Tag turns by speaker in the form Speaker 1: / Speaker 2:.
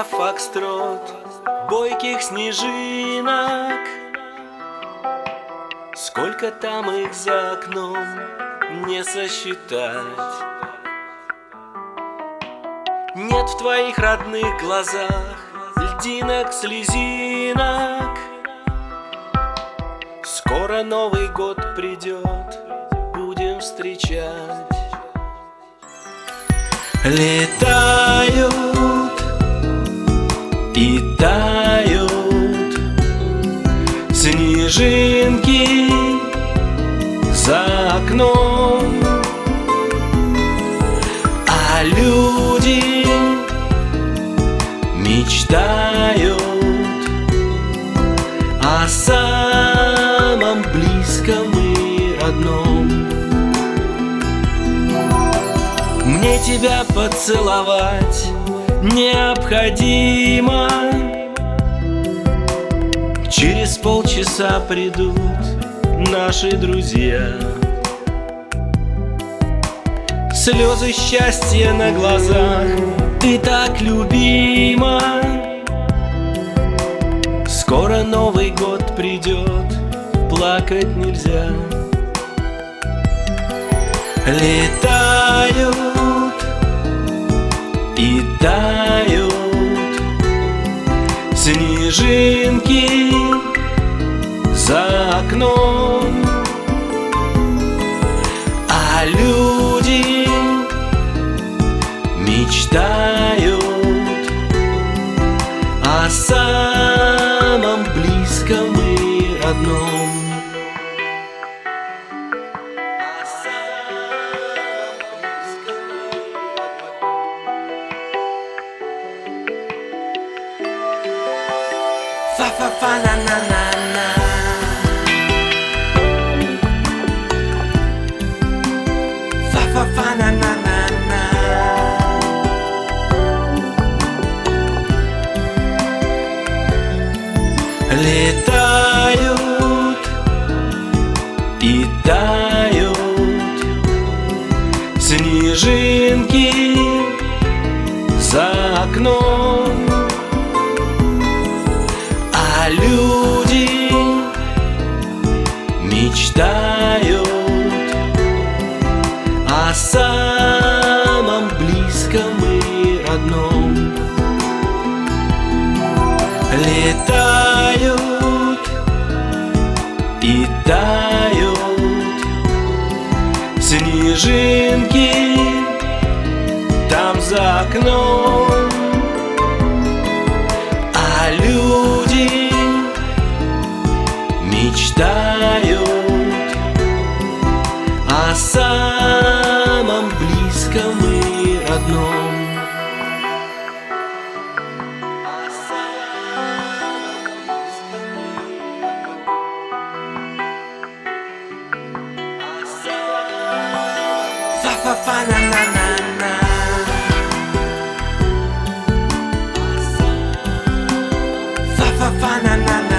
Speaker 1: на фокстрот бойких снежинок. Сколько там их за окном, не сосчитать. Нет в твоих родных глазах льдинок, слезинок. Скоро Новый год придет, будем встречать. Летают и тают снежинки за окном, а люди мечтают о самом близком и родном. Мне тебя поцеловать необходимо. Через полчаса придут наши друзья. Слезы счастья на глазах, ты так любима. Скоро Новый год придет, плакать нельзя. Летают и тают снежинки за окном, а люди мечтают о самом близком и родном. Фа-фа-фа-на-на-на-на. Фа-фа-фа-на-на-на-на. Летают и тают снежинки за окном, а люди мечтают о самом близком и родном. Летают и тают снежинки там за окном, а люди мечтают о самом близком и родном. Фа-фа-фа-на-на-на-на. Фа-фа-фа-на-на-на.